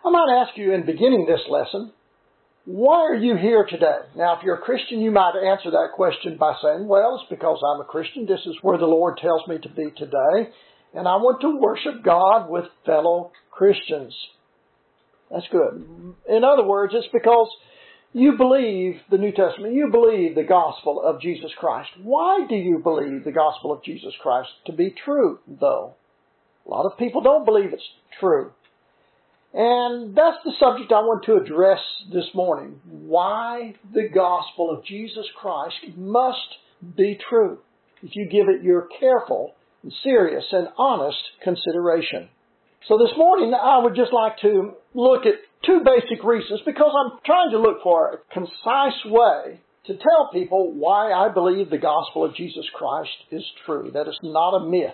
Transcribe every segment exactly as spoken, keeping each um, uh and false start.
I might ask you in beginning this lesson, why are you here today? Now, if you're a Christian, you might answer that question by saying, well, it's because I'm a Christian. This is where the Lord tells me to be today, and I want to worship God with fellow Christians. That's good. In other words, it's because you believe the New Testament. You believe the gospel of Jesus Christ. Why do you believe the gospel of Jesus Christ to be true, though? A lot of people don't believe it's true. And that's the subject I want to address this morning. Why the gospel of Jesus Christ must be true if you give it your careful, and serious, and honest consideration. So this morning I would just like to look at two basic reasons, because I'm trying to look for a concise way to tell people why I believe the gospel of Jesus Christ is true, that it's not a myth.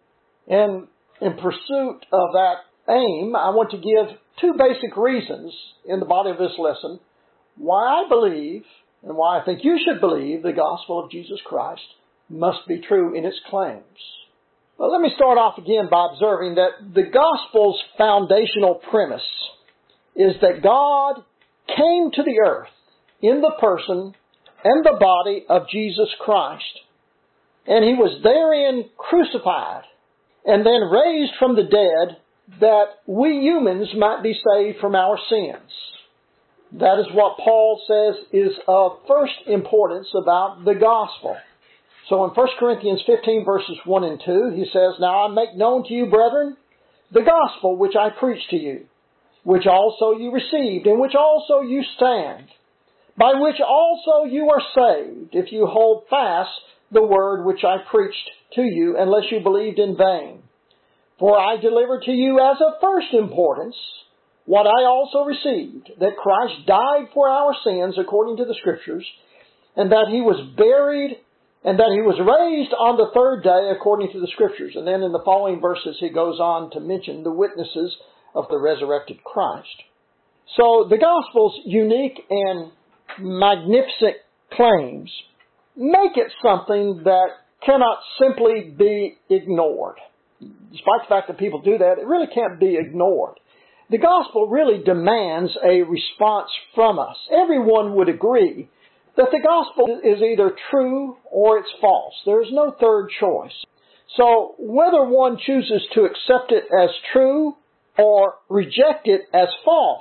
And in pursuit of that aim, I want to give two basic reasons in the body of this lesson why I believe and why I think you should believe the gospel of Jesus Christ must be true in its claims. Well, let me start off again by observing that the gospel's foundational premise is that God came to the earth in the person and the body of Jesus Christ. And He was therein crucified and then raised from the dead that we humans might be saved from our sins. That is what Paul says is of first importance about the gospel. So in First Corinthians fifteen verses one and two, he says, Now I make known to you, brethren, the gospel which I preached to you, which also you received, in which also you stand, by which also you are saved, if you hold fast the word which I preached to you, unless you believed in vain. For I delivered to you as of first importance what I also received, that Christ died for our sins according to the Scriptures, and that He was buried, and that He was raised on the third day according to the Scriptures. And then in the following verses he goes on to mention the witnesses of the resurrected Christ. So the gospel's unique and magnificent claims make it something that cannot simply be ignored. Despite the fact that people do that, it really can't be ignored. The gospel really demands a response from us. Everyone would agree that the gospel is either true or it's false. There is no third choice. So whether one chooses to accept it as true or reject it as false,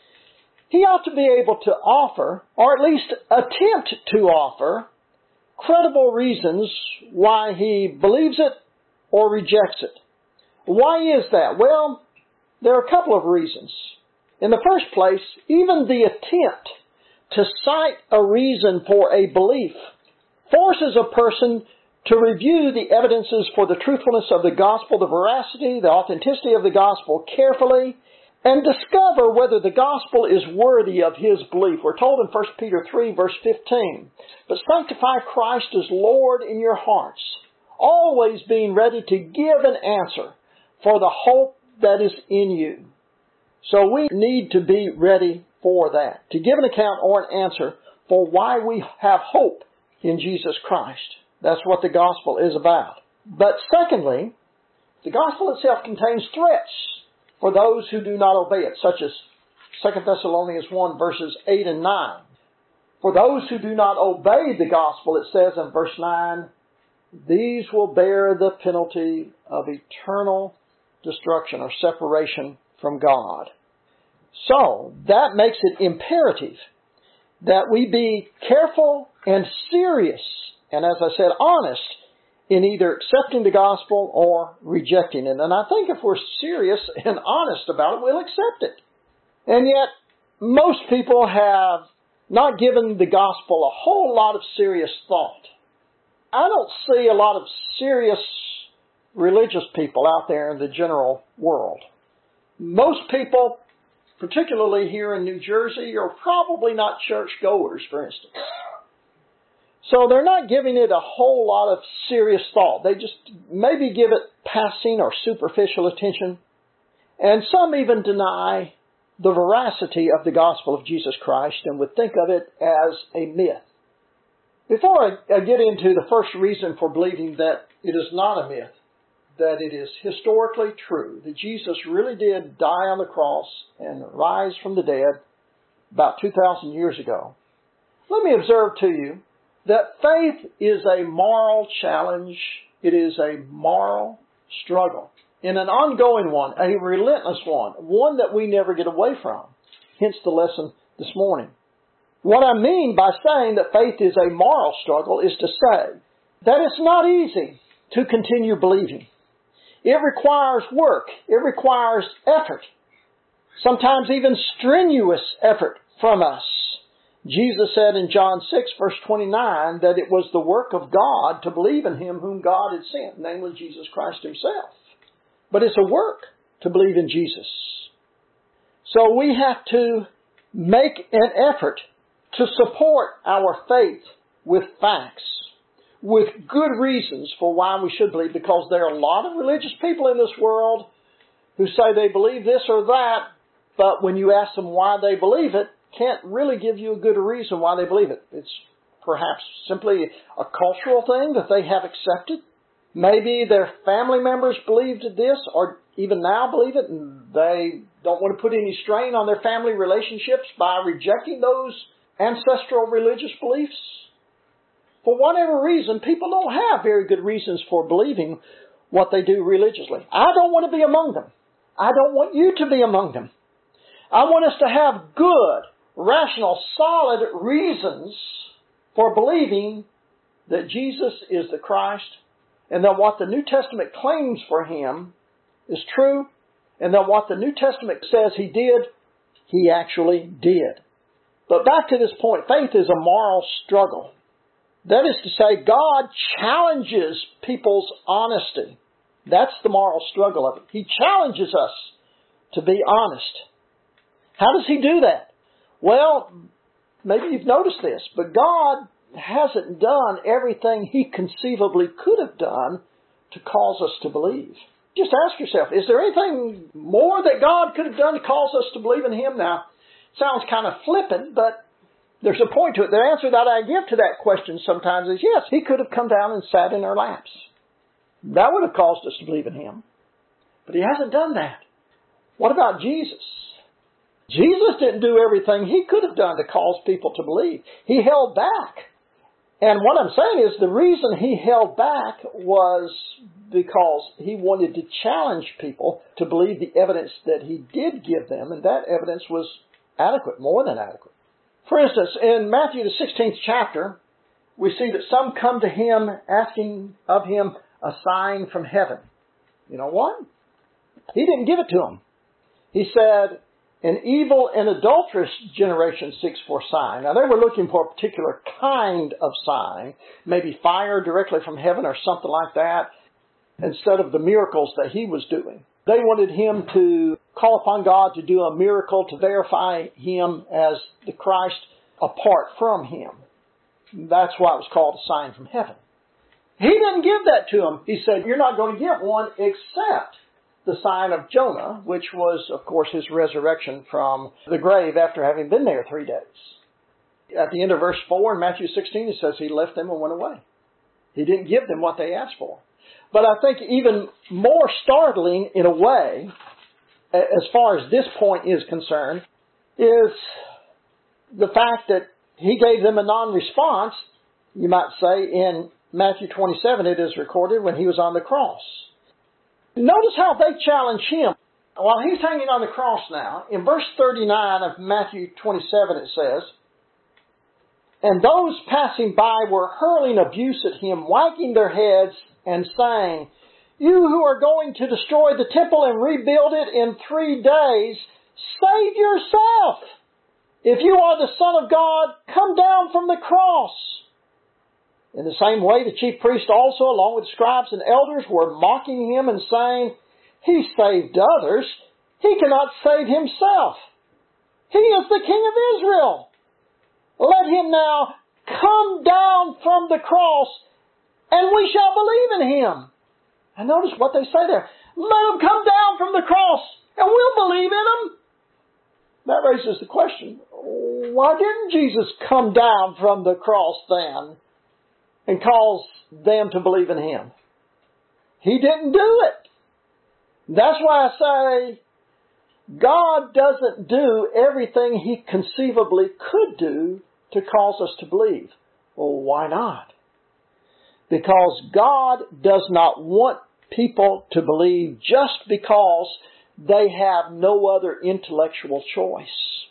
he ought to be able to offer, or at least attempt to offer, credible reasons why he believes it or rejects it. Why is that? Well, there are a couple of reasons. In the first place, even the attempt to cite a reason for a belief forces a person to review the evidences for the truthfulness of the gospel, the veracity, the authenticity of the gospel carefully, and discover whether the gospel is worthy of his belief. We're told in First Peter three, verse fifteen, But sanctify Christ as Lord in your hearts, always being ready to give an answer for the hope that is in you. So we need to be ready for that, to give an account or an answer for why we have hope in Jesus Christ. That's what the gospel is about. But secondly, the gospel itself contains threats for those who do not obey it, such as Second Thessalonians one, verses eight and nine. For those who do not obey the gospel, it says in verse nine, these will bear the penalty of eternal destruction or separation from God. So, that makes it imperative that we be careful and serious, and as I said, honest, in either accepting the gospel or rejecting it. And I think if we're serious and honest about it, we'll accept it. And yet, most people have not given the gospel a whole lot of serious thought. I don't see a lot of serious religious people out there in the general world. Most people, particularly here in New Jersey, are probably not churchgoers, for instance. So they're not giving it a whole lot of serious thought. They just maybe give it passing or superficial attention. And some even deny the veracity of the gospel of Jesus Christ and would think of it as a myth. Before I, I get into the first reason for believing that it is not a myth, that it is historically true that Jesus really did die on the cross and rise from the dead about two thousand years ago, let me observe to you that faith is a moral challenge. It is a moral struggle, and an ongoing one, a relentless one, one that we never get away from. Hence the lesson this morning. What I mean by saying that faith is a moral struggle is to say that it's not easy to continue believing. It requires work. It requires effort. Sometimes even strenuous effort from us. Jesus said in John six, verse twenty-nine, that it was the work of God to believe in Him whom God had sent, namely Jesus Christ Himself. But it's a work to believe in Jesus. So we have to make an effort to support our faith with facts, with good reasons for why we should believe, because there are a lot of religious people in this world who say they believe this or that, but when you ask them why they believe it, can't really give you a good reason why they believe it. It's perhaps simply a cultural thing that they have accepted. Maybe their family members believed this or even now believe it, and they don't want to put any strain on their family relationships by rejecting those ancestral religious beliefs. For whatever reason, people don't have very good reasons for believing what they do religiously. I don't want to be among them. I don't want you to be among them. I want us to have good, rational, solid reasons for believing that Jesus is the Christ, and that what the New Testament claims for Him is true, and that what the New Testament says He did, He actually did. But back to this point, faith is a moral struggle. That is to say, God challenges people's honesty. That's the moral struggle of it. He challenges us to be honest. How does He do that? Well, maybe you've noticed this, but God hasn't done everything He conceivably could have done to cause us to believe. Just ask yourself, is there anything more that God could have done to cause us to believe in Him? Now, it sounds kind of flippant, but there's a point to it. The answer that I give to that question sometimes is yes, He could have come down and sat in our laps. That would have caused us to believe in Him. But He hasn't done that. What about Jesus? Jesus didn't do everything He could have done to cause people to believe. He held back. And what I'm saying is the reason He held back was because He wanted to challenge people to believe the evidence that He did give them, and that evidence was adequate, more than adequate. For instance, in Matthew the sixteenth chapter, we see that some come to Him asking of Him a sign from heaven. You know what? He didn't give it to them. He said, an evil and adulterous generation seeks for a sign. Now, they were looking for a particular kind of sign, maybe fire directly from heaven or something like that, instead of the miracles that He was doing. They wanted Him to call upon God to do a miracle to verify Him as the Christ apart from Him. That's why it was called a sign from heaven. He didn't give that to them. He said, you're not going to get one except the sign of Jonah, which was, of course, his resurrection from the grave after having been there three days. At the end of verse four in Matthew sixteen, it says He left them and went away. He didn't give them what they asked for. But I think even more startling in a way, as far as this point is concerned, is the fact that He gave them a non-response, you might say, in Matthew twenty-seven, it is recorded when He was on the cross. Notice how they challenge Him. While He's hanging on the cross now, in verse thirty-nine of Matthew twenty-seven it says, and those passing by were hurling abuse at Him, wagging their heads and saying, you who are going to destroy the temple and rebuild it in three days, save yourself. If you are the Son of God, come down from the cross. In the same way, the chief priests also, along with the scribes and elders, were mocking Him and saying, He saved others. He cannot save Himself. He is the King of Israel. Let Him now come down from the cross, and we shall believe in Him. And notice what they say there. Let Him come down from the cross, and we'll believe in Him. That raises the question, why didn't Jesus come down from the cross then and cause them to believe in Him? He didn't do it. That's why I say God doesn't do everything He conceivably could do to cause us to believe. Well, why not? Because God does not want people to believe just because they have no other intellectual choice.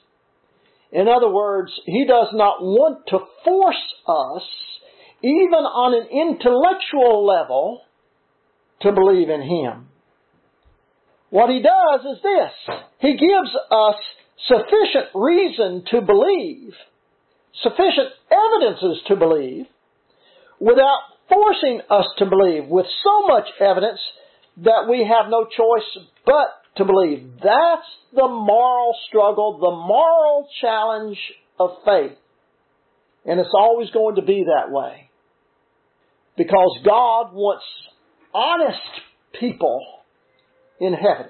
In other words, He does not want to force us, even on an intellectual level, to believe in Him. What He does is this. He gives us sufficient reason to believe, sufficient evidences to believe, without forcing us to believe, with so much evidence that we have no choice but to believe. That's the moral struggle, the moral challenge of faith. And it's always going to be that way. Because God wants honest people in heaven.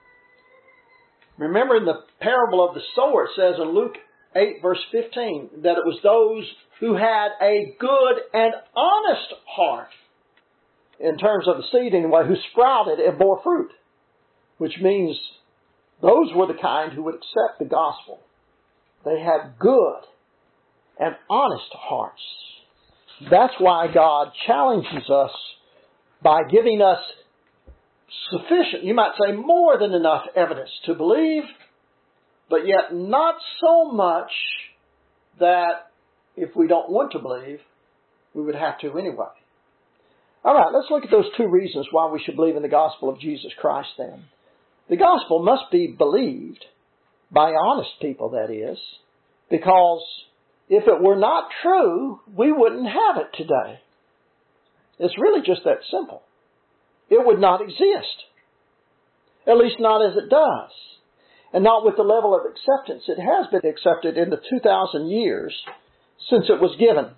Remember in the parable of the sower, it says in Luke eight verse fifteen, that it was those who had a good and honest heart, in terms of the seed anyway, who sprouted and bore fruit. Which means those were the kind who would accept the gospel. They had good and honest hearts. That's why God challenges us by giving us sufficient, you might say more than enough evidence to believe, but yet not so much that if we don't want to believe, we would have to anyway. All right, let's look at those two reasons why we should believe in the gospel of Jesus Christ then. The gospel must be believed by honest people, that is, because if it were not true, we wouldn't have it today. It's really just that simple. It would not exist. At least not as it does. And not with the level of acceptance it has been accepted in the two thousand years since it was given.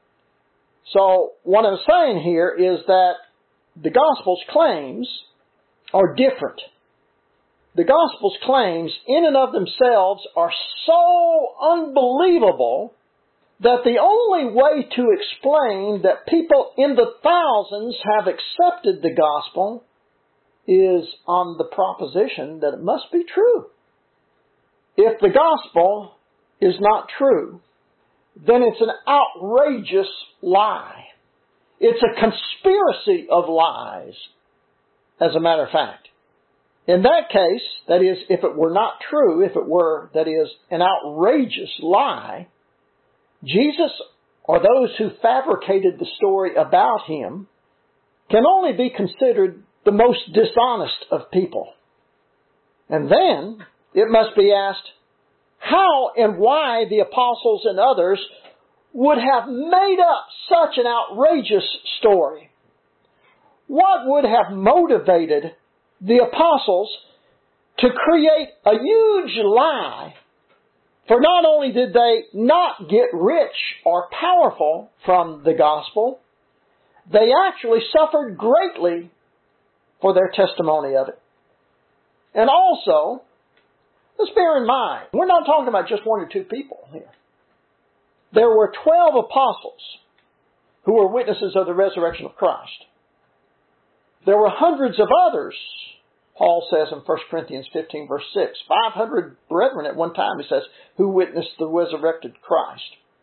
So what I'm saying here is that the gospel's claims are different. The gospel's claims in and of themselves are so unbelievable that the only way to explain that people in the thousands have accepted the gospel is on the proposition that it must be true. If the gospel is not true, then it's an outrageous lie. It's a conspiracy of lies, as a matter of fact. In that case, that is, if it were not true, if it were, that is, an outrageous lie, Jesus, or those who fabricated the story about Him, can only be considered the most dishonest of people. And then, it must be asked, how and why the apostles and others would have made up such an outrageous story. What would have motivated the apostles to create a huge lie? For not only did they not get rich or powerful from the gospel, they actually suffered greatly for their testimony of it. And also, let's bear in mind, we're not talking about just one or two people here. There were twelve apostles who were witnesses of the resurrection of Christ. There were hundreds of others, Paul says in First Corinthians fifteen verse six, five hundred brethren at one time, he says, who witnessed the resurrected Christ.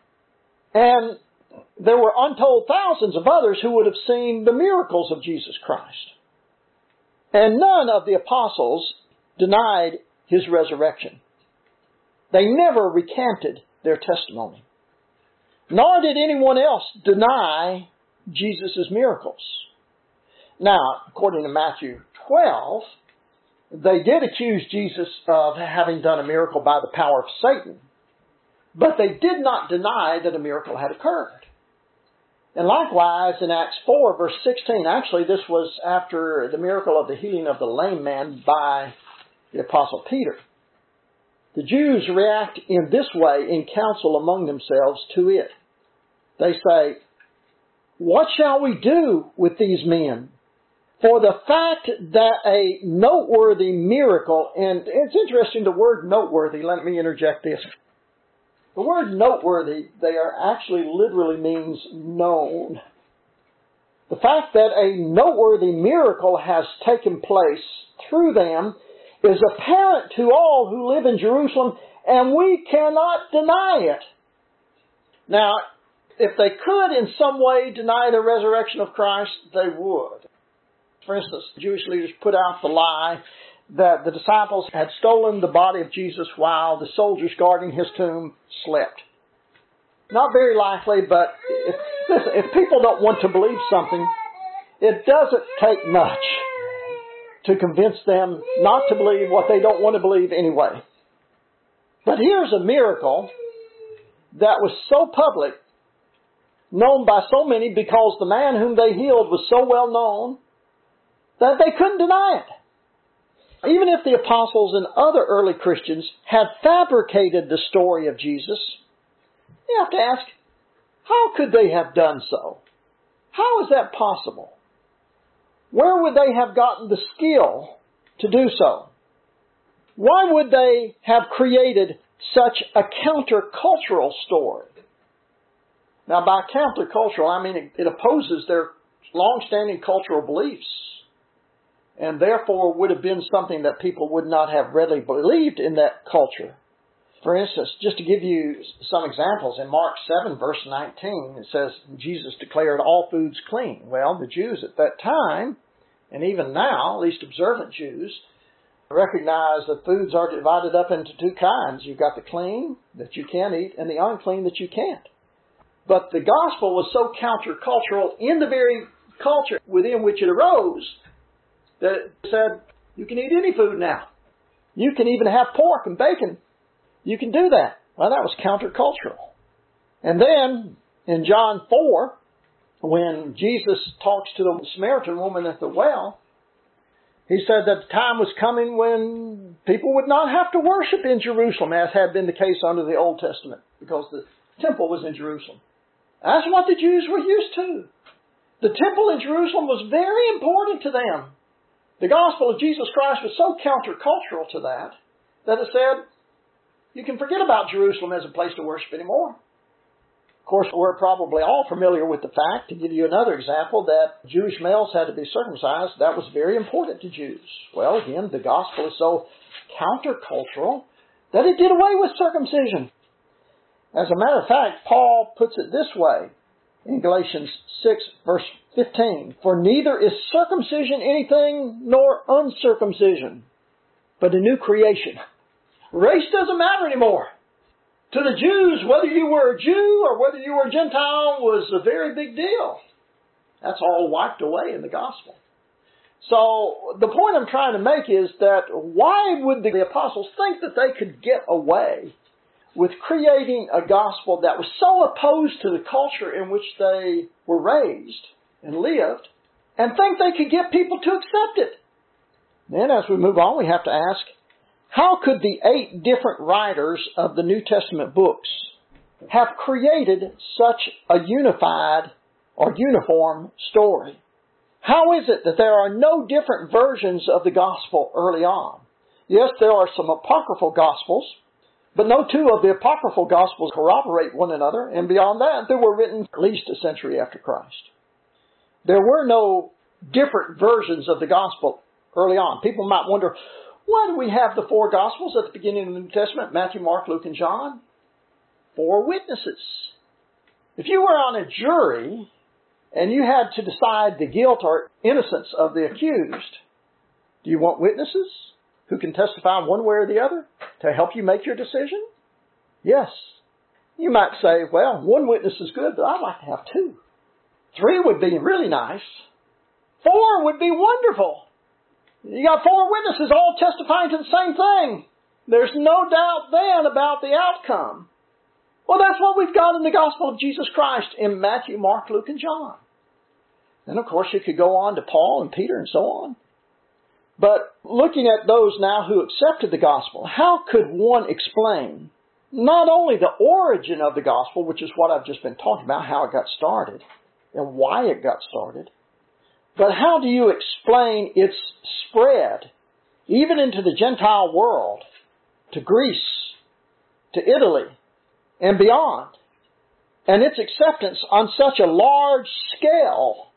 And there were untold thousands of others who would have seen the miracles of Jesus Christ. And none of the apostles denied His resurrection. They never recanted their testimony. Nor did anyone else deny Jesus' miracles. Now, according to Matthew twelve, they did accuse Jesus of having done a miracle by the power of Satan, but they did not deny that a miracle had occurred. And likewise, in Acts four, verse sixteen, actually this was after the miracle of the healing of the lame man by the Apostle Peter. The Jews react in this way in council among themselves to it. They say, what shall we do with these men? For the fact that a noteworthy miracle, and it's interesting the word noteworthy, let me interject this. The word noteworthy there actually literally means known. The fact that a noteworthy miracle has taken place through them is apparent to all who live in Jerusalem, and we cannot deny it. Now, if they could in some way deny the resurrection of Christ, they would. For instance, Jewish leaders put out the lie that the disciples had stolen the body of Jesus while the soldiers guarding his tomb slept. Not very likely, but if, listen, if people don't want to believe something, it doesn't take much to convince them not to believe what they don't want to believe anyway. But here's a miracle that was so public, known by so many because the man whom they healed was so well known that they couldn't deny it. Even if the apostles and other early Christians had fabricated the story of Jesus, you have to ask, how could they have done so? How is that possible? Where would they have gotten the skill to do so? Why would they have created such a countercultural story? Now, by countercultural, I mean it, it opposes their long-standing cultural beliefs, and therefore would have been something that people would not have readily believed in that culture. For instance, just to give you some examples, in Mark seven, verse nineteen, it says, Jesus declared all foods clean. Well, the Jews at that time, and even now, at least observant Jews, recognize that foods are divided up into two kinds. You've got the clean that you can eat and the unclean that you can't. But the gospel was so countercultural in the very culture within which it arose that it said, you can eat any food now. You can even have pork and bacon. You can do that. Well, that was countercultural. And then, in John four, when Jesus talks to the Samaritan woman at the well, he said that the time was coming when people would not have to worship in Jerusalem, as had been the case under the Old Testament, because the temple was in Jerusalem. That's what the Jews were used to. The temple in Jerusalem was very important to them. The gospel of Jesus Christ was so countercultural to that, that it said, you can forget about Jerusalem as a place to worship anymore. Of course, we're probably all familiar with the fact, to give you another example, that Jewish males had to be circumcised. That was very important to Jews. Well, again, the gospel is so countercultural that it did away with circumcision. As a matter of fact, Paul puts it this way in Galatians six, verse fifteen. For neither is circumcision anything nor uncircumcision, but a new creation. Race doesn't matter anymore. To the Jews, whether you were a Jew or whether you were a Gentile was a very big deal. That's all wiped away in the gospel. So the point I'm trying to make is that why would the apostles think that they could get away with creating a gospel that was so opposed to the culture in which they were raised and lived, and think they could get people to accept it? Then as we move on, we have to ask, how could the eight different writers of the New Testament books have created such a unified or uniform story? How is it that there are no different versions of the gospel early on? Yes, there are some apocryphal gospels, but no two of the apocryphal gospels corroborate one another, and beyond that, they were written at least a century after Christ. There were no different versions of the gospel early on. People might wonder, why do we have the four Gospels at the beginning of the New Testament? Matthew, Mark, Luke, and John. Four witnesses. If you were on a jury and you had to decide the guilt or innocence of the accused, do you want witnesses who can testify one way or the other to help you make your decision? Yes. You might say, well, one witness is good, but I'd like to have two. Three would be really nice. Four would be wonderful. You got four witnesses all testifying to the same thing. There's no doubt then about the outcome. Well, that's what we've got in the gospel of Jesus Christ in Matthew, Mark, Luke, and John. And of course, you could go on to Paul and Peter and so on. But looking at those now who accepted the gospel, how could one explain not only the origin of the gospel, which is what I've just been talking about, how it got started and why it got started, but how do you explain its spread, even into the Gentile world, to Greece, to Italy, and beyond, and its acceptance on such a large scale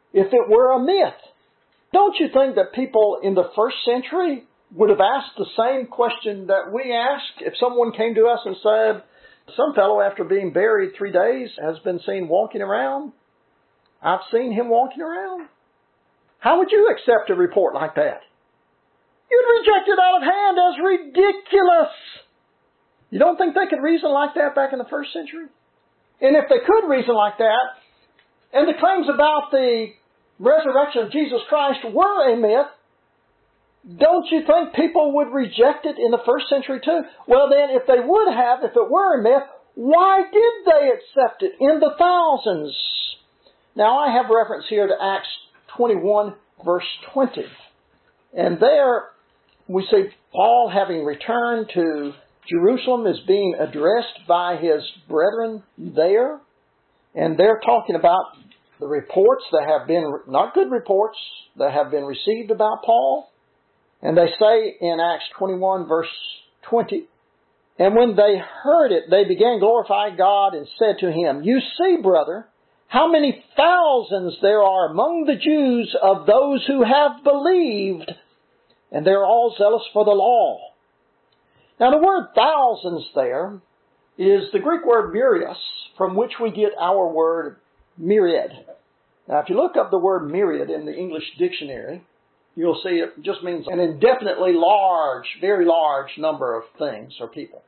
if it were a myth. Don't you think that people in the first century would have asked the same question that we asked if someone came to us and said, some fellow after being buried three days has been seen walking around? I've seen him walking around. How would you accept a report like that? You'd reject it out of hand as ridiculous. You don't think they could reason like that back in the first century? And if they could reason like that, and the claims about the resurrection of Jesus Christ were a myth, don't you think people would reject it in the first century too? Well then, if they would have, if it were a myth, why did they accept it in the thousands? Now I have reference here to Acts twenty-one verse twenty. And there we see Paul, having returned to Jerusalem, is being addressed by his brethren there. And they're talking about the reports that have been, not good reports, that have been received about Paul. And they say in Acts twenty-one verse twenty, and when they heard it, they began glorifying God and said to him, you see, brother, how many thousands there are among the Jews of those who have believed, and they're all zealous for the law. Now the word thousands there is the Greek word myrios, from which we get our word myriad. Now if you look up the word myriad in the English dictionary, you'll see it just means an indefinitely large, very large number of things or people.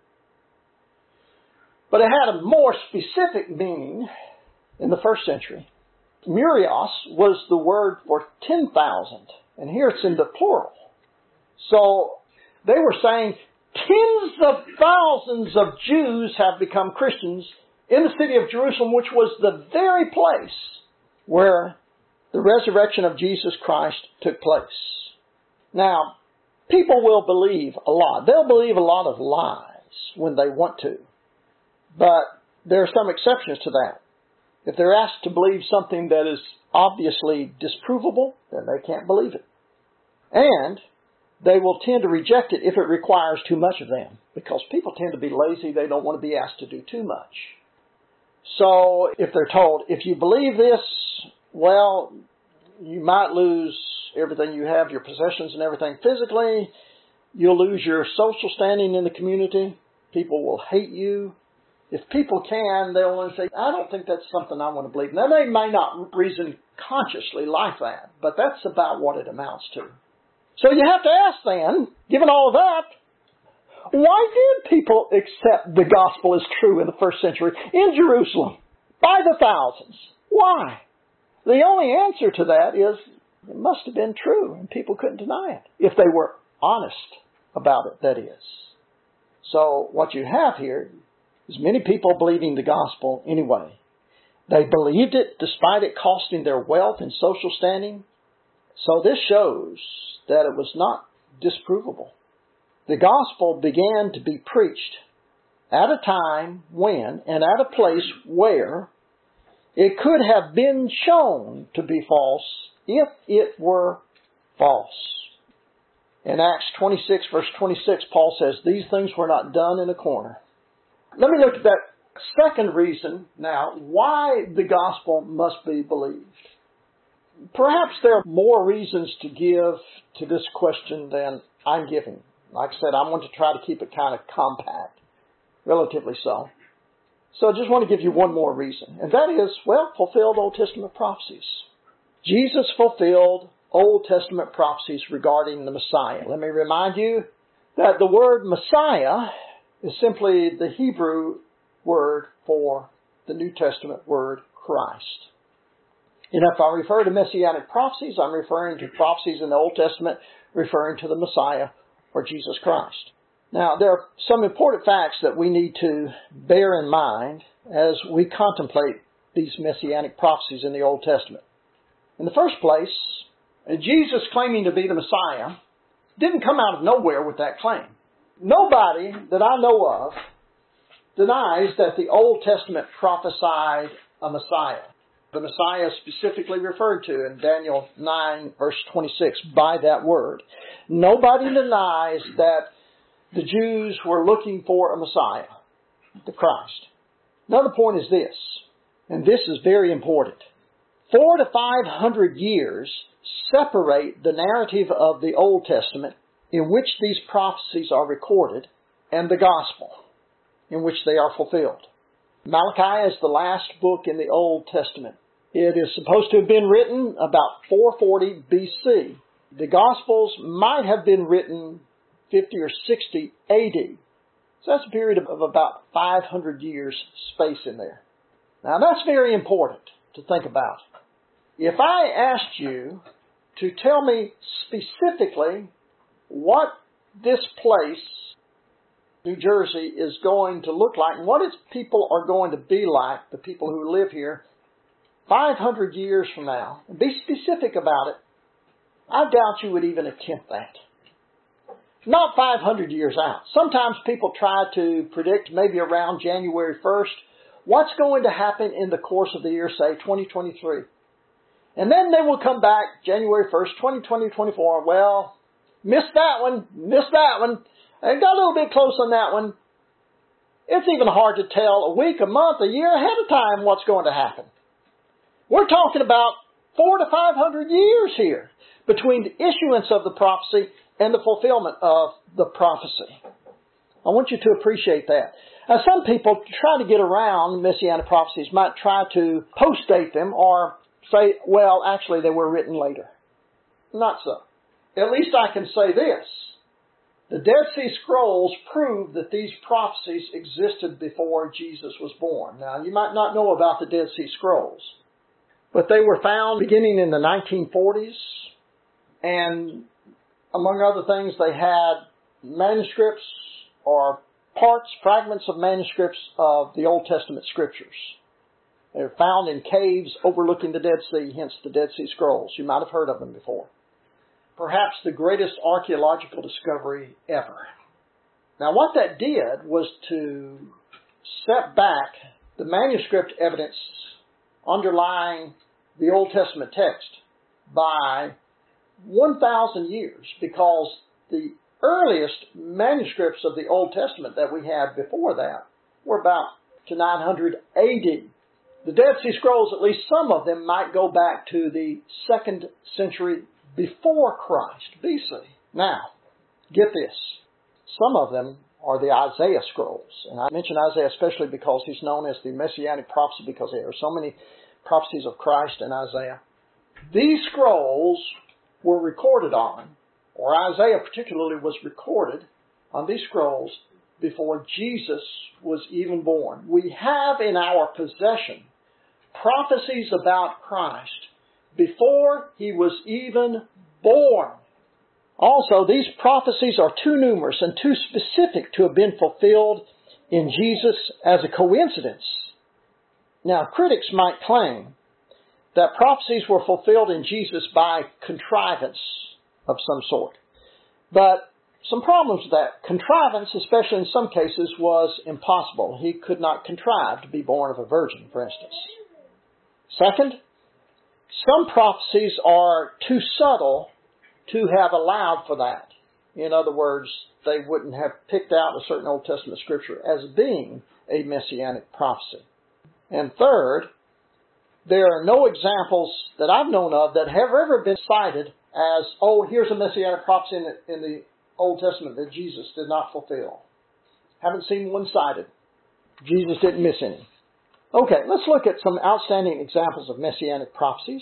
But it had a more specific meaning in the first century. Myrios was the word for ten thousand, and here it's in the plural. So they were saying tens of thousands of Jews have become Christians in the city of Jerusalem, which was the very place where the resurrection of Jesus Christ took place. Now, people will believe a lot. They'll believe a lot of lies when they want to. But there are some exceptions to that. If they're asked to believe something that is obviously disprovable, then they can't believe it. And they will tend to reject it if it requires too much of them, because people tend to be lazy. They don't want to be asked to do too much. So if they're told, if you believe this, well, you might lose everything you have, your possessions and everything physically. You'll lose your social standing in the community. People will hate you. If people can, they'll want to say, I don't think that's something I want to believe. Now, they may not reason consciously like that, but that's about what it amounts to. So you have to ask then, given all of that, why did people accept the gospel as true in the first century in Jerusalem by the thousands? Why? The only answer to that is it must have been true and people couldn't deny it. If they were honest about it, that is. So what you have here is many people believing the gospel anyway. They believed it despite it costing their wealth and social standing. So this shows that it was not disprovable. The gospel began to be preached at a time when and at a place where it could have been shown to be false if it were false. In Acts twenty-six, verse twenty-six, Paul says, these things were not done in a corner. Let me look at that second reason now, why the gospel must be believed. Perhaps there are more reasons to give to this question than I'm giving. Like I said, I want to try to keep it kind of compact, relatively so. So I just want to give you one more reason, and that is, well, fulfilled Old Testament prophecies. Jesus fulfilled Old Testament prophecies regarding the Messiah. Let me remind you that the word Messiah is simply the Hebrew word for the New Testament word Christ. And if I refer to Messianic prophecies, I'm referring to prophecies in the Old Testament referring to the Messiah or Jesus Christ. Now, there are some important facts that we need to bear in mind as we contemplate these Messianic prophecies in the Old Testament. In the first place, Jesus claiming to be the Messiah didn't come out of nowhere with that claim. Nobody that I know of denies that the Old Testament prophesied a Messiah. The Messiah is specifically referred to in Daniel nine, verse twenty-six, by that word. Nobody denies that the Jews were looking for a Messiah, the Christ. Another point is this, and this is very important. Four to five hundred years separate the narrative of the Old Testament in which these prophecies are recorded and the Gospel in which they are fulfilled. Malachi is the last book in the Old Testament. It is supposed to have been written about four forty B C. The Gospels might have been written fifty or sixty A D. So that's a period of about five hundred years space in there. Now that's very important to think about. If I asked you to tell me specifically what this place, New Jersey, is going to look like and what its people are going to be like, the people who live here, five hundred years from now, and be specific about it, I doubt you would even attempt that. Not five hundred years out. Sometimes people try to predict maybe around January first what's going to happen in the course of the year, say twenty twenty-three. And then they will come back January first, twenty twenty, twenty-four. Well, missed that one, missed that one. I got a little bit close on that one. It's even hard to tell a week, a month, a year ahead of time what's going to happen. We're talking about four to five hundred years here between the issuance of the prophecy and the fulfillment of the prophecy. I want you to appreciate that. Now, some people try to get around Messianic prophecies, might try to post-date them or say, well, actually they were written later. Not so. At least I can say this. The Dead Sea Scrolls prove that these prophecies existed before Jesus was born. Now, you might not know about the Dead Sea Scrolls, but they were found beginning in the nineteen forties, and among other things, they had manuscripts or parts, fragments of manuscripts of the Old Testament Scriptures. They were found in caves overlooking the Dead Sea, hence the Dead Sea Scrolls. You might have heard of them before. Perhaps the greatest archaeological discovery ever. Now, what that did was to set back the manuscript evidence underlying the Old Testament text by one thousand years, because the earliest manuscripts of the Old Testament that we had before that were about to nine hundred A D. The Dead Sea Scrolls, at least some of them, might go back to the second century before Christ, B C. Now, get this. Some of them are the Isaiah Scrolls. And I mention Isaiah especially because he's known as the Messianic prophecy, because there are so many prophecies of Christ in Isaiah. These scrolls were recorded on, or Isaiah particularly was recorded on these scrolls before Jesus was even born. We have in our possession prophecies about Christ before he was even born. Also, these prophecies are too numerous and too specific to have been fulfilled in Jesus as a coincidence. Now, critics might claim that prophecies were fulfilled in Jesus by contrivance of some sort. But some problems with that. Contrivance, especially in some cases, was impossible. He could not contrive to be born of a virgin, for instance. Second, some prophecies are too subtle to have allowed for that. In other words, they wouldn't have picked out a certain Old Testament scripture as being a messianic prophecy. And third, there are no examples that I've known of that have ever been cited as, oh, here's a messianic prophecy in the, in the Old Testament that Jesus did not fulfill. Haven't seen one cited. Jesus didn't miss any. Okay, let's look at some outstanding examples of messianic prophecies.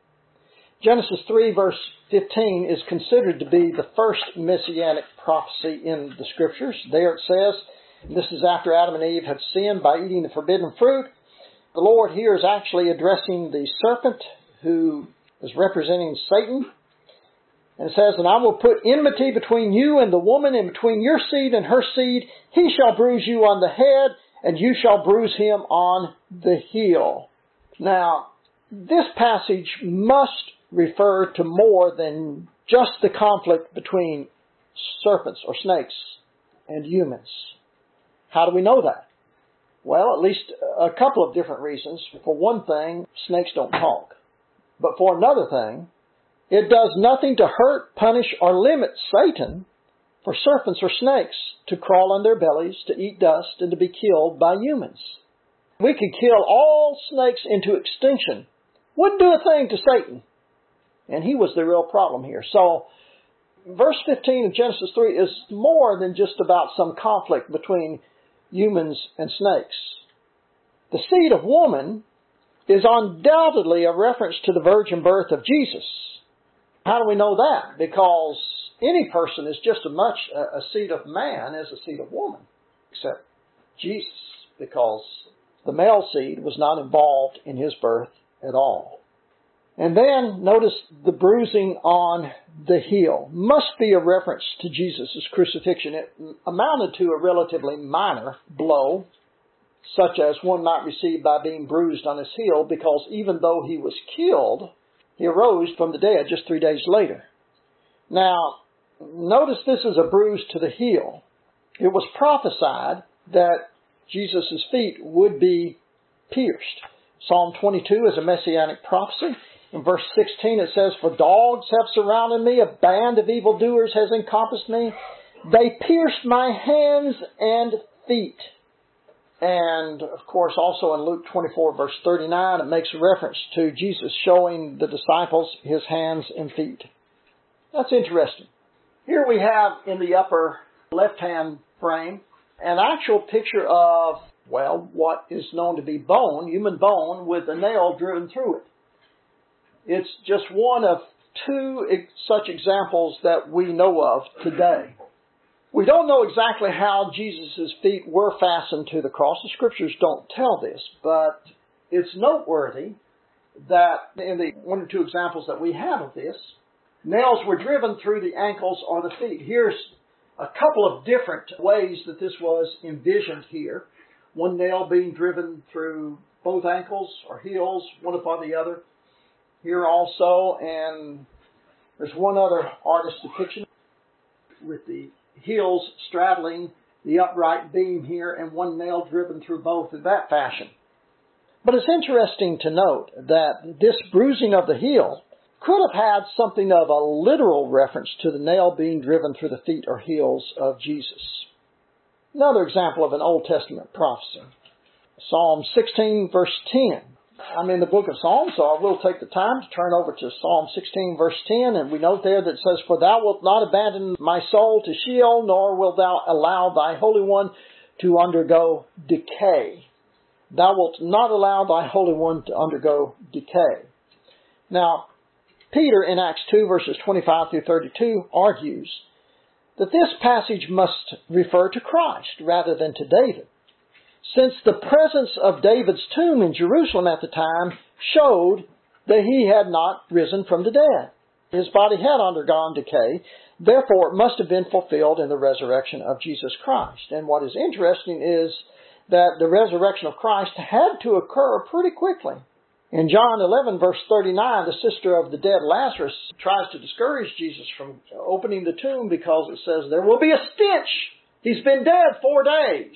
Genesis three verse fifteen is considered to be the first messianic prophecy in the Scriptures. There it says, and this is after Adam and Eve had sinned by eating the forbidden fruit. The Lord here is actually addressing the serpent who is representing Satan. And it says, and I will put enmity between you and the woman, and between your seed and her seed. He shall bruise you on the head, and you shall bruise him on the heel. Now, this passage must refer to more than just the conflict between serpents or snakes and humans. How do we know that? Well, at least a couple of different reasons. For one thing, snakes don't talk. But for another thing, it does nothing to hurt, punish, or limit Satan for serpents or snakes to crawl on their bellies, to eat dust, and to be killed by humans. We could kill all snakes into extinction Wouldn't do a thing to Satan. And he was the real problem here. So, verse fifteen of Genesis three is more than just about some conflict between humans and snakes. The seed of woman is undoubtedly a reference to the virgin birth of Jesus. How do we know that? Because any person is just as much a seed of man as a seed of woman, except Jesus, because the male seed was not involved in his birth at all. And then notice the bruising on the heel must be a reference to Jesus' crucifixion. It amounted to a relatively minor blow, such as one might receive by being bruised on his heel, because even though he was killed, he arose from the dead just three days later. Now, notice this is a bruise to the heel. It was prophesied that Jesus' feet would be pierced. Psalm twenty-two is a messianic prophecy. In verse sixteen it says, "For dogs have surrounded me, a band of evildoers has encompassed me. They pierced my hands and feet." And, of course, also in Luke twenty-four, verse thirty-nine, it makes a reference to Jesus showing the disciples his hands and feet. That's interesting. Here we have in the upper left-hand frame an actual picture of, well, what is known to be bone, human bone, with a nail driven through it. It's just one of two such examples that we know of today. We don't know exactly how Jesus' feet were fastened to the cross. The Scriptures don't tell this, but it's noteworthy that in the one or two examples that we have of this, nails were driven through the ankles or the feet. Here's a couple of different ways that this was envisioned here. One nail being driven through both ankles or heels, one upon the other. Here also, and there's one other artist's depiction with the heels straddling the upright beam here and one nail driven through both in that fashion. But it's interesting to note that this bruising of the heel could have had something of a literal reference to the nail being driven through the feet or heels of Jesus. Another example of an Old Testament prophecy. Psalm sixteen, verse ten. I'm in the book of Psalms, so I will take the time to turn over to Psalm sixteen, verse ten, and we note there that it says, "For thou wilt not abandon my soul to Sheol, nor wilt thou allow thy Holy One to undergo decay." Thou wilt not allow thy Holy One to undergo decay. Now, Peter in Acts two, verses twenty-five through thirty-two, argues that this passage must refer to Christ rather than to David, since the presence of David's tomb in Jerusalem at the time showed that he had not risen from the dead. His body had undergone decay. Therefore, it must have been fulfilled in the resurrection of Jesus Christ. And what is interesting is that the resurrection of Christ had to occur pretty quickly. In John eleven, verse thirty-nine, the sister of the dead Lazarus tries to discourage Jesus from opening the tomb because it says, "There will be a stench. He's been dead four days."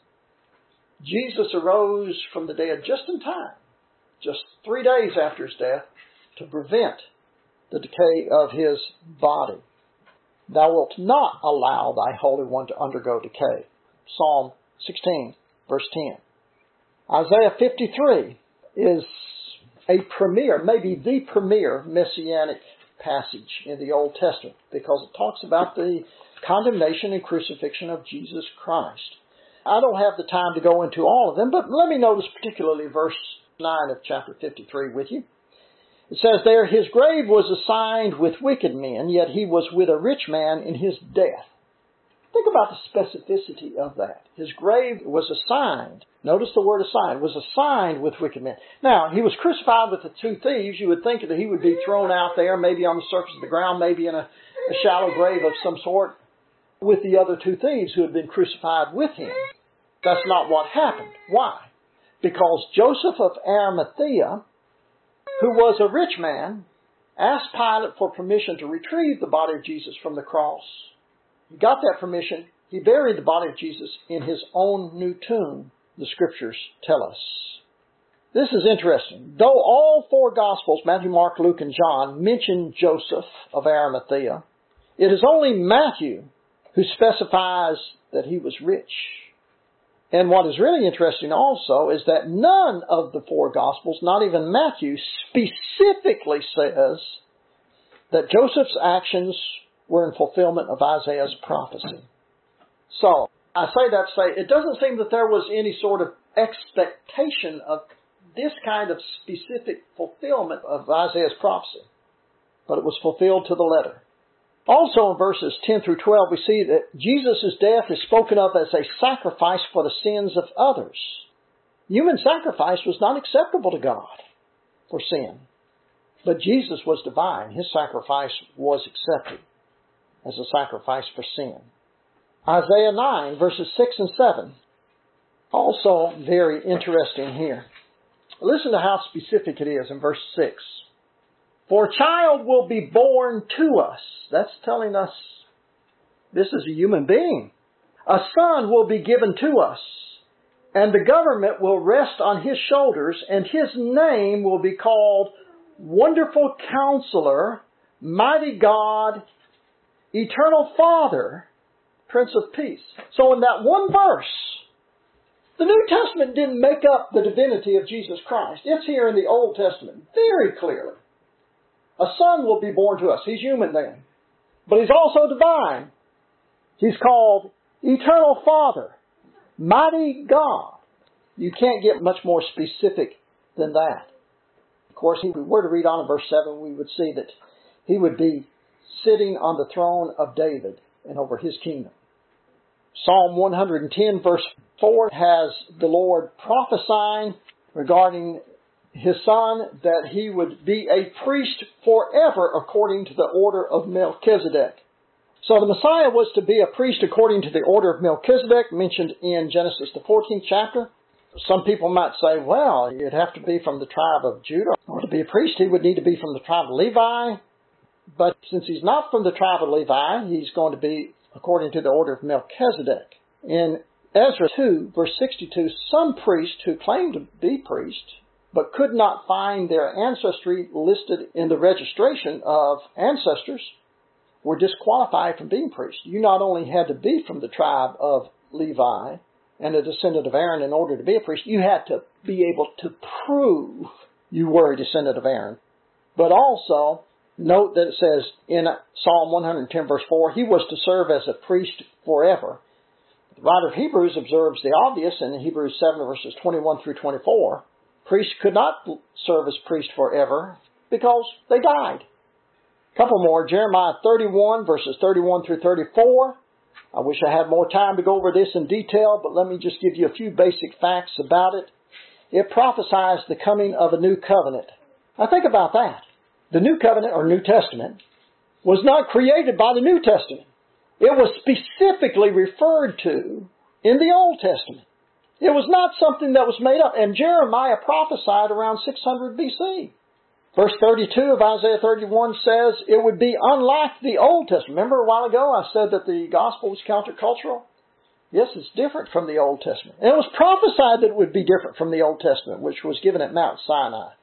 Jesus arose from the dead just in time, just three days after his death, to prevent the decay of his body. Thou wilt not allow thy Holy One to undergo decay. Psalm sixteen, verse ten. Isaiah fifty-three is a premier, maybe the premier messianic passage in the Old Testament because it talks about the condemnation and crucifixion of Jesus Christ. I don't have the time to go into all of them, but let me notice particularly verse nine of chapter fifty-three with you. It says there, "His grave was assigned with wicked men, yet he was with a rich man in his death." Think about the specificity of that. His grave was assigned. Notice the word assigned. Was assigned with wicked men. Now, he was crucified with the two thieves. You would think that he would be thrown out there, maybe on the surface of the ground, maybe in a, a shallow grave of some sort, with the other two thieves who had been crucified with him. That's not what happened. Why? Because Joseph of Arimathea, who was a rich man, asked Pilate for permission to retrieve the body of Jesus from the cross. He got that permission. He buried the body of Jesus in his own new tomb, the Scriptures tell us. This is interesting. Though all four Gospels, Matthew, Mark, Luke, and John, mention Joseph of Arimathea, it is only Matthew who specifies that he was rich. And what is really interesting also is that none of the four Gospels, not even Matthew, specifically says that Joseph's actions were in fulfillment of Isaiah's prophecy. So, I say that to say, it doesn't seem that there was any sort of expectation of this kind of specific fulfillment of Isaiah's prophecy. But it was fulfilled to the letter. Also in verses ten through twelve, we see that Jesus' death is spoken of as a sacrifice for the sins of others. Human sacrifice was not acceptable to God for sin. But Jesus was divine. His sacrifice was accepted as a sacrifice for sin. Isaiah nine, verses six and seven. Also very interesting here. Listen to how specific it is in verse six. For a child will be born to us. That's telling us this is a human being. A son will be given to us, and the government will rest on his shoulders, and his name will be called Wonderful Counselor, Mighty God, Eternal Father, Prince of Peace. So in that one verse, the New Testament didn't make up the divinity of Jesus Christ. It's here in the Old Testament very clearly. A son will be born to us. He's human then. But he's also divine. He's called Eternal Father, Mighty God. You can't get much more specific than that. Of course, if we were to read on in verse seven, we would see that he would be sitting on the throne of David and over his kingdom. Psalm one hundred ten verse four has the Lord prophesying regarding his son that he would be a priest forever according to the order of Melchizedek. So the Messiah was to be a priest according to the order of Melchizedek mentioned in Genesis the fourteenth chapter. Some people might say, well, he'd have to be from the tribe of Judah. Or to be a priest, he would need to be from the tribe of Levi. But since he's not from the tribe of Levi, he's going to be according to the order of Melchizedek. In Ezra two, verse sixty-two, some priests who claimed to be priests, but could not find their ancestry listed in the registration of ancestors, were disqualified from being priests. You not only had to be from the tribe of Levi and a descendant of Aaron in order to be a priest, you had to be able to prove you were a descendant of Aaron. But also, note that it says in Psalm one hundred ten verse four, he was to serve as a priest forever. The writer of Hebrews observes the obvious in Hebrews seven verses twenty-one through twenty-four. Priests could not serve as priests forever because they died. A couple more. Jeremiah thirty-one verses thirty-one through thirty-four. I wish I had more time to go over this in detail, but let me just give you a few basic facts about it. It prophesies the coming of a new covenant. Now think about that. The New Covenant, or New Testament, was not created by the New Testament. It was specifically referred to in the Old Testament. It was not something that was made up. And Jeremiah prophesied around six hundred B C. Verse thirty-two of Isaiah thirty-one says it would be unlike the Old Testament. Remember a while ago I said that the gospel was countercultural? Yes, it's different from the Old Testament. And it was prophesied that it would be different from the Old Testament, which was given at Mount Sinai.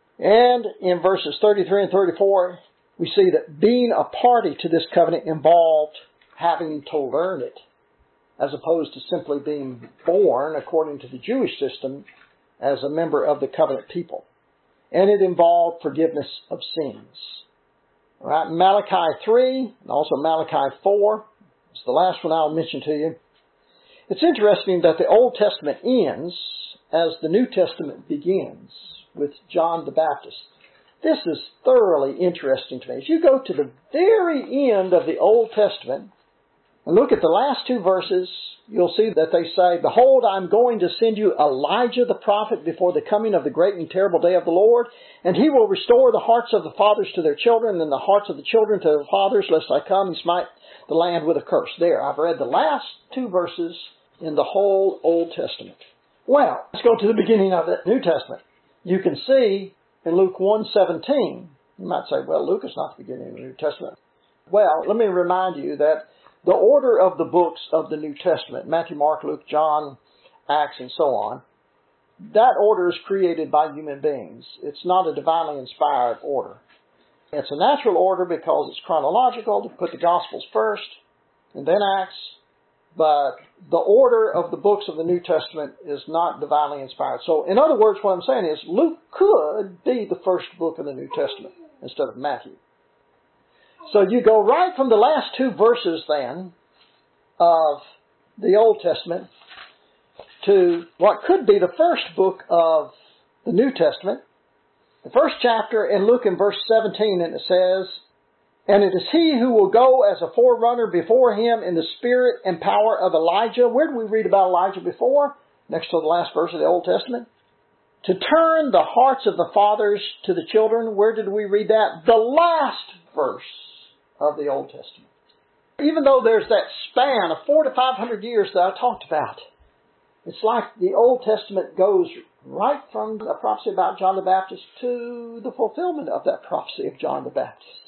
And in verses thirty-three and thirty-four, we see that being a party to this covenant involved having to learn it, as opposed to simply being born, according to the Jewish system, as a member of the covenant people. And it involved forgiveness of sins. All right, Malachi three, and also Malachi four, it's the last one I'll mention to you. It's interesting that the Old Testament ends as the New Testament begins with John the Baptist. This is thoroughly interesting to me. As you go to the very end of the Old Testament and look at the last two verses, you'll see that they say, Behold, I'm going to send you Elijah the prophet before the coming of the great and terrible day of the Lord, and he will restore the hearts of the fathers to their children and the hearts of the children to their fathers, lest I come and smite the land with a curse. There, I've read the last two verses in the whole Old Testament. Well, let's go to the beginning of the New Testament. You can see in Luke one seventeen, you might say, well, Luke is not the beginning of the New Testament. Well, let me remind you that the order of the books of the New Testament, Matthew, Mark, Luke, John, Acts, and so on, that order is created by human beings. It's not a divinely inspired order. It's a natural order because it's chronological, to put the Gospels first, and then Acts, but the order of the books of the New Testament is not divinely inspired. So, in other words, what I'm saying is Luke could be the first book of the New Testament instead of Matthew. So you go right from the last two verses then of the Old Testament to what could be the first book of the New Testament. The first chapter in Luke in verse seventeen, and it says, "And it is he who will go as a forerunner before him in the spirit and power of Elijah." Where did we read about Elijah before? Next to the last verse of the Old Testament. "To turn the hearts of the fathers to the children." Where did we read that? The last verse of the Old Testament. Even though there's that span of four to five hundred years that I talked about, it's like the Old Testament goes right from the prophecy about John the Baptist to the fulfillment of that prophecy of John the Baptist.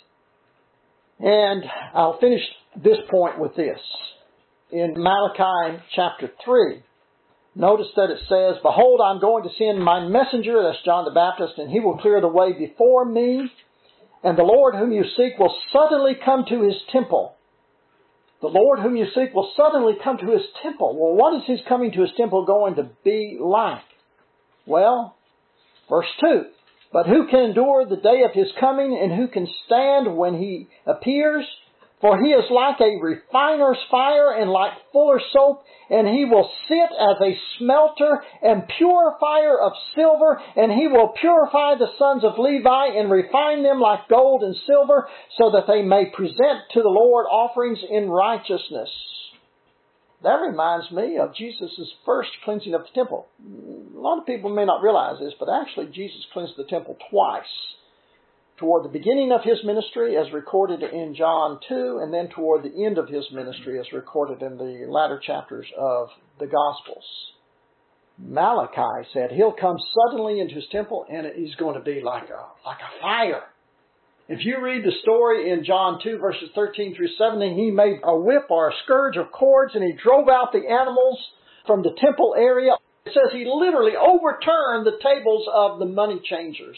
And I'll finish this point with this. In Malachi chapter three, notice that it says, "Behold, I'm going to send my messenger," that's John the Baptist, "and he will clear the way before me. And the Lord whom you seek will suddenly come to his temple." The Lord whom you seek will suddenly come to his temple. Well, what is his coming to his temple going to be like? Well, verse two. "But who can endure the day of his coming, and who can stand when he appears? For he is like a refiner's fire and like fuller's soap, and he will sit as a smelter and purifier of silver, and he will purify the sons of Levi and refine them like gold and silver, so that they may present to the Lord offerings in righteousness." That reminds me of Jesus' first cleansing of the temple. A lot of people may not realize this, but actually Jesus cleansed the temple twice. Toward the beginning of his ministry, as recorded in John two, and then toward the end of his ministry, as recorded in the latter chapters of the Gospels. Malachi said he'll come suddenly into his temple, and he's going to be like a, like a fire. If you read the story in John two, verses thirteen through seventeen, he made a whip or a scourge of cords, and he drove out the animals from the temple area. It says he literally overturned the tables of the money changers.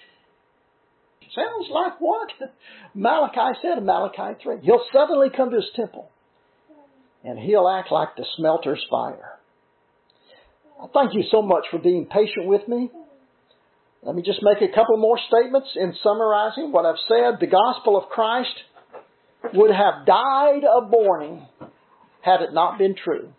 Sounds like what Malachi said in Malachi three. He'll suddenly come to his temple, and he'll act like the smelter's fire. I thank you so much for being patient with me. Let me just make a couple more statements in summarizing what I've said. The gospel of Christ would have died a borning had it not been true.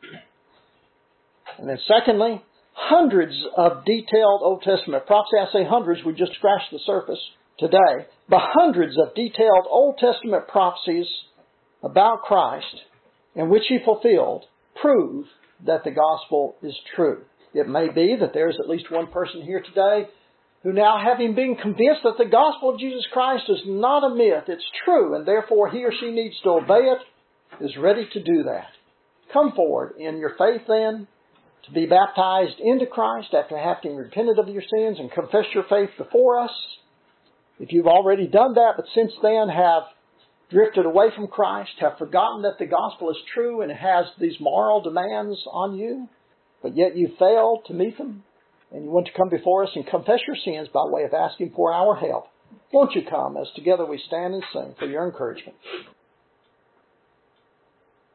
And then secondly, hundreds of detailed Old Testament prophecy. I say hundreds, we just scratched the surface today. But hundreds of detailed Old Testament prophecies about Christ in which he fulfilled prove that the gospel is true. It may be that there's at least one person here today who now, having been convinced that the gospel of Jesus Christ is not a myth, it's true, and therefore he or she needs to obey it, is ready to do that. Come forward in your faith then, to be baptized into Christ after having repented of your sins and confessed your faith before us. If you've already done that, but since then have drifted away from Christ, have forgotten that the gospel is true and it has these moral demands on you, but yet you failed to meet them, and you want to come before us and confess your sins by way of asking for our help, won't you come as together we stand and sing for your encouragement?